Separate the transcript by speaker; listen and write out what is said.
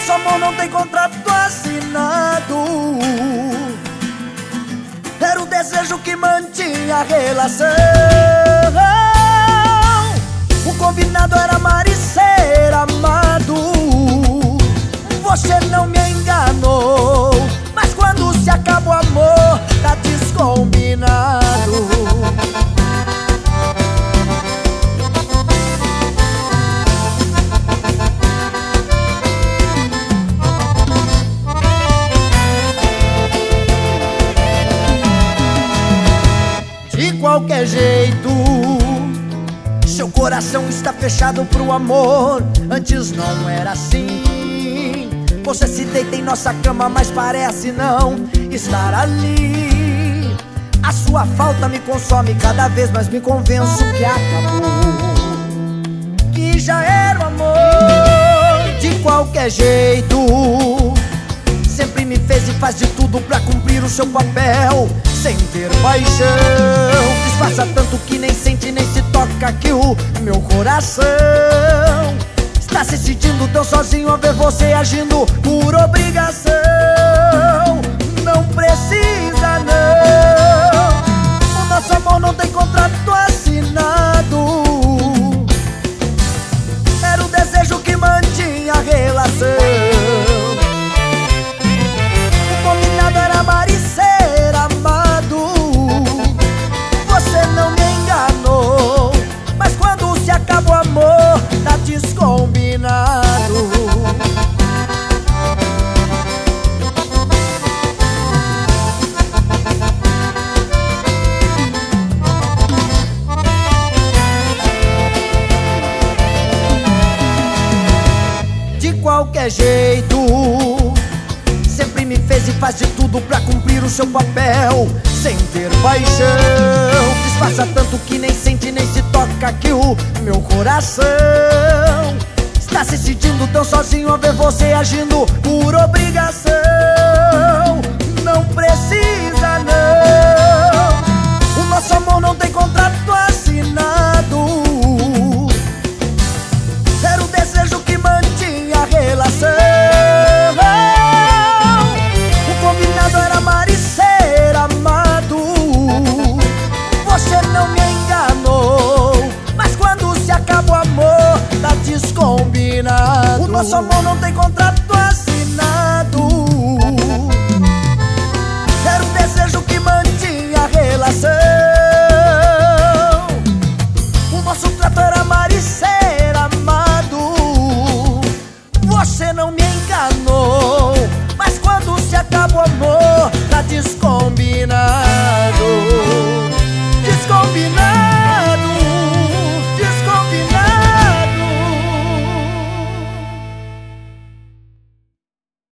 Speaker 1: nosso amor não tem contrato assinado. Era o desejo que mantinha a relação. O combinado era amar e ser amado. Você não me enganou, mas quando se acaba o amor, tá descombinado. De qualquer jeito, seu coração está fechado pro amor. Antes não era assim. Você se deita em nossa cama, mas parece não estar ali. A sua falta me consome cada vez mais, me convenço que acabou, que já era o amor. De qualquer jeito, sempre me fez e faz de tudo pra cumprir o seu papel, sem ter paixão. Disfarça tanto que nem sente nem se toca que o meu coração está se sentindo tão sozinho ao ver você agindo por obrigação. Não precisa não, o nosso amor não tem contrato assinado. Era o desejo que mantinha a relação. O combinado era amar e ser amado. Você não me enganou, mas quando se acaba o amor, tá descombinado. De qualquer jeito, sempre me fez e faz de tudo pra cumprir o seu papel, sem ter paixão. Disfarça tanto que nem sente nem se toca que o meu coração está se sentindo tão sozinho ao ver você agindo por obrigação. Não precisa não, o nosso amor não tem contrato assinado. Era o desejo que mantinha a relação. O combinado era amar e ser amado. Você não me enganou, mas quando se acaba o amor, tá descombinado. O nosso amor não tem contrato assinado. Era o desejo que mantinha a relação. O nosso trato era amar e ser amado. Você não me enganou, mas quando se acaba o amor, tá descombinado.